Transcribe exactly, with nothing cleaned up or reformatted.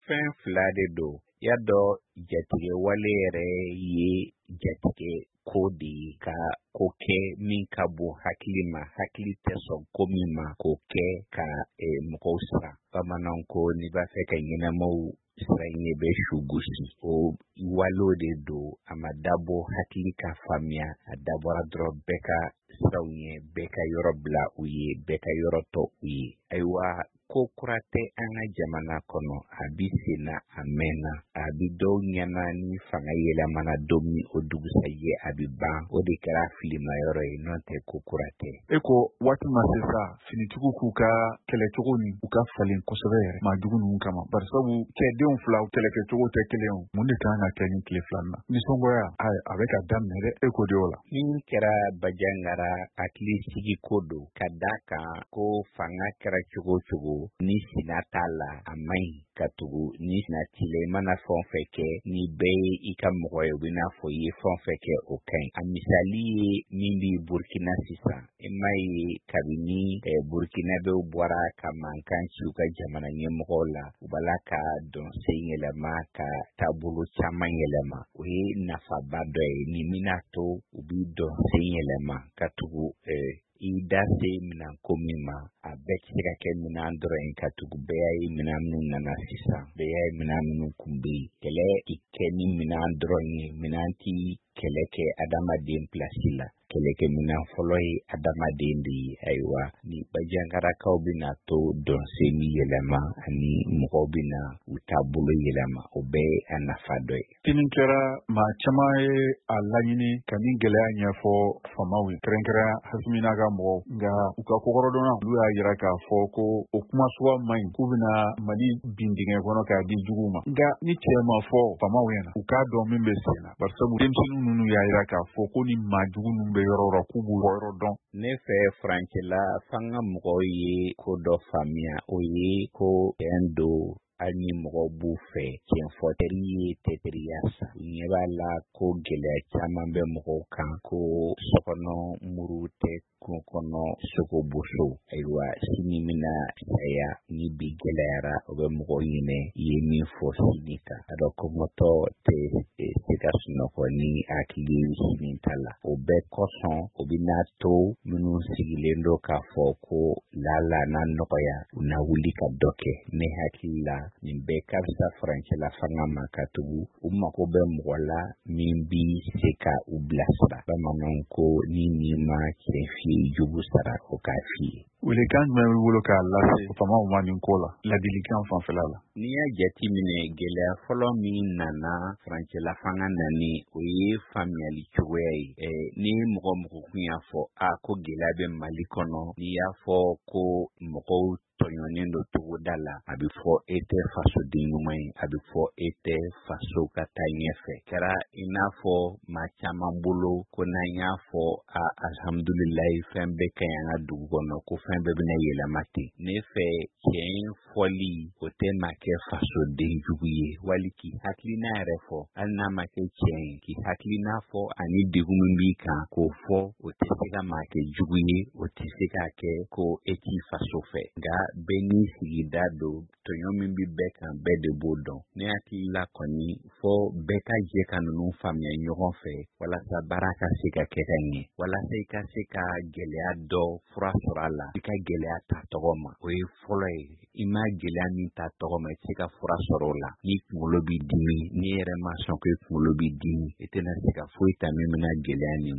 fɛn fila de don. Y'a dɔn jatigɛ wale yɛrɛ ye jatigɛ ko de ye ka ko kɛ min ka bon hakili ma, hakili tɛ sɔn ko min ma k'o kɛ ka eh, mɔgɔw sara. Bamananw ko n'i b'a fɛ ka ɲɛnamaw sira ɲɛ bɛ su gosi. O walew de don, a ma dabɔ hakili ka faamuya, a dabɔra dɔrɔn bɛɛ ka siraw ɲɛ, bɛɛ ka yɔrɔ bila u ye, bɛɛ ka yɔrɔ tɔ u ye. Ayiwa, ko kura tɛ an ka jamana kɔnɔ, a bi senna a mɛnna, a bi dɔw ɲɛna ni fanga yɛlɛmana don min o dugusajɛ a bi ban. O de kɛra filima yɔrɔ ye, n'o tɛ ko kura tɛ. E ko waati ma se sa finitigiw k'u ka kɛlɛcogo ni u ka falen kosɛbɛ yɛrɛ maajugu ninnu kama. Bari sabu cɛdenw fila kɛlɛkɛcogo tɛ kelen o. Mun de kan ka kɛ ni tile filanan? Nisɔngoya a bɛ ka daminɛ dɛ. E ko de o la. Min kɛra Bajangara hakili sigi ko don, ka da kan ko fanga kɛra cogo cogo ni sina t'a la a man ɲi ka tugu. Ni sina t'i la i mana fɛn fɛn kɛ ni bɛɛ ye i ka mɔgɔ ye, u bɛna fɔ i ye fɛn fɛn kɛ o ka ɲi. A misali ye min bi Burkina sisan. I m'a ye kabini eh, Burkina bɛw bɔra ka mankan ci u ka jamana ɲɛmɔgɔw la, u b'ala ka dɔnsen yɛlɛma, ka taabolo caman yɛlɛma. O ye nafaba dɔ ye. Ni mina to u bi dɔnsen yɛlɛma ka tugu eh, i da se minan ko min ma, a bɛɛ tɛ se ka kɛ minan dɔrɔn ye ka tugu. Bɛɛ y'a ye minan minnu nana sisan, bɛɛ y'a ye minan minnu kun bɛ yen. Kɛlɛ i kɛ ni minan dɔrɔn ye, minan ti kɛlɛ kɛ adamaden pilasi la. Kɛlɛkɛ minan fɔlɔ ye adamaden de ye. Ayiwa, ni Bajangarakaw bɛna to dɔnsen ni yɛlɛma ani mɔgɔw bɛna u taabolo yɛlɛma, o bɛɛ ye a nafa dɔ ye. Kini kɛra maa caman ye a laɲini ka ni gɛlɛya ɲɛfɔ famaw ye, kɛrɛnkɛrɛnya Hasimina ka mɔgɔw. Nka u ka kokɔrɔdɔnna olu y'a yira k'a fɔ ko o kuma suga man ɲi, k'u bɛna Mali bin dingɛ kɔnɔ k'a di juguw ma. Nka ni cɛ ma fɔ famaw ɲɛna, u k'a dɔn min bɛ sen na. Bari sabu denmisɛnnin ninnu y'a yira k'a fɔ ko ni maajugu ninnu bɛ yɔrɔ yɔrɔ k'u b'u yɔrɔ dɔn. Ne fɛ farancɛla fanga mɔgɔw ye ko dɔ faamuya, o ye ko fɛn don hali ni mɔgɔw b'u fɛ tiɲɛfɔ teri ye tɛteriya sa. U ɲɛ b'a la ko gɛlɛya caman bɛ mɔgɔw kan, ko sokɔnɔ muru tɛ kungo kɔnɔ sogo boso. Ayiwa, sini mina saya ni bi gɛlɛyara, o bɛ mɔgɔw ɲinɛ i ye min fɔ sini kan. A dɔn kɔngɔtɔ tɛ se ka sunɔgɔ ni hakili sini ta la. O bɛɛ kɔsɔn o bɛna to minnu sigilen don k'a fɔ ko lala na nɔgɔya, u na wuli ka dɔ kɛ. Ne hakili la nin bɛɛ ka fisa farancɛla fanga ma ka tugu u mago bɛ mɔgɔ la min bi se ka u bilasira. Bamananw ko ni n'i ma cɛ f'i ye jugu sara, o k'a f'i ye. Welekan jumɛn b'i bolo k'a lase famaw ma nin ko la, ladilikan fanfɛla la? N'i y'a jate minɛ, gɛlɛya fɔlɔ min nana farancɛla fanga nani, o ye faamuyali cogoya ye. Eh, ni mɔgɔ mɔgɔ kun y'a fɔ a ko gɛlɛya bɛ Mali kɔnɔ, n'i y'a fɔ ko mɔgɔw tɔɲɔnen don togoda la, a bɛ fɔ e tɛ fasoden ɲuman ye, a bɛ fɔ e tɛ faso ka taa ɲɛfɛ. Kɛra i n'a fɔ maa caman bolo ko n'an y'a fɔ a alhamdulilayi fɛn bɛɛ ka ɲi an ka dugu kɔnɔ, ko fɛn bɛɛ bɛna yɛlɛma ten. Ne fɛ tiɲɛ fɔli o tɛ ma kɛ fasoden jugu ye, wali k'i hakilina yɛrɛ fɔ, hali n'a ma kɛ tiɲɛ ye, k'i hakilina fɔ ani degun min b'i kan k'o fɔ, o tɛ se ka maa kɛ jugu ye, o tɛ se ka kɛ ko e t'i faso fɛ. Nka bɛɛ n'i sigida don, tɔɲɔ min bi bɛɛ kan bɛɛ de b'o dɔn. Ne hakili la kɔni fɔ bɛɛ ka jɛ ka ninnu faamuya ɲɔgɔn fɛ, walasa baara ka se ka kɛ ka ɲɛ, walasa i ka se ka gɛlɛya dɔ fura sɔrɔ a la, i ka gɛlɛya ta tɔgɔ ma. O ye fɔlɔ ye. I ma gɛlɛya min ta tɔgɔ ma, i tɛ se ka fura sɔrɔ o la. Ni kunkolo b'i dimi, ni yɛrɛ ma sɔn ko i kunkolo b'i dimi, i tɛna se ka foyi ta min bɛna gɛlɛya nin